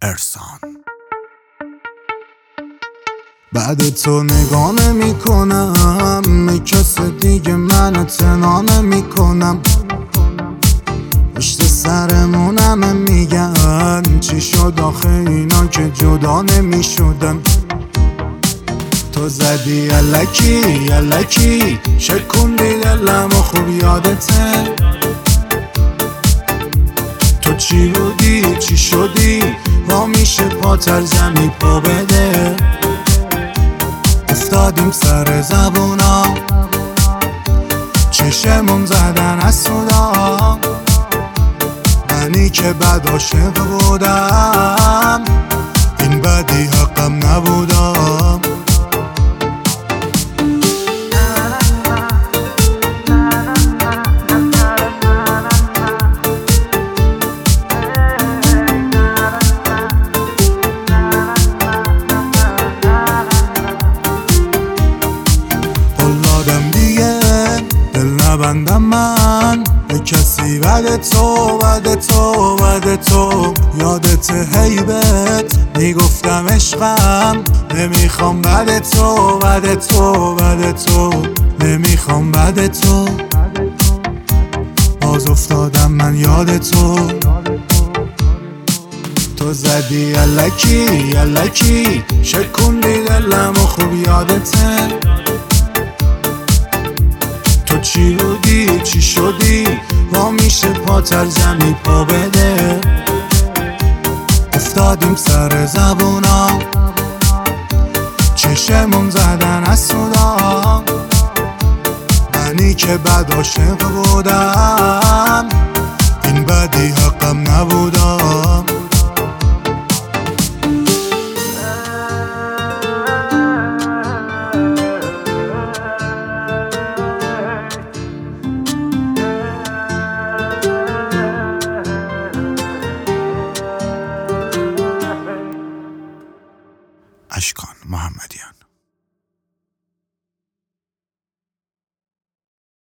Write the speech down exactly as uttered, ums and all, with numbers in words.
ارسان. بعد تو نگاه نمی کنم به کس دیگه، من اعتنا نمی کنم. پشت سرمونم میگن چی شد آخه اینا که جدا نمی شدن. تو زدی الکی الکی شکوندی دلم و خوب یادته. تو چی بودی چی شدی وا میشه پاتر زمین پا بده. افتادیم سر زبونا چشمون زدن از صدا. منی که بد عاشق بودم این بدی حقم نبودم. نبندم من به کسی بعد تو بعد تو بعد تو. یادت هیبت میگفتم عشقم نمیخوام بعد تو بعد تو بعد تو نمیخوام بعد تو. باز افتادم من یاد تو. تو زدی الکی الکی شکوندی دلم و خوب یادته. تو چی بودی چی شدی وا میشه پاتر زمین پا بده. افتادیم سر زبونا چشمون زدن از صدا. منی که بد عاشق بودم این بدی حقم نبودم. اشکان محمدیان.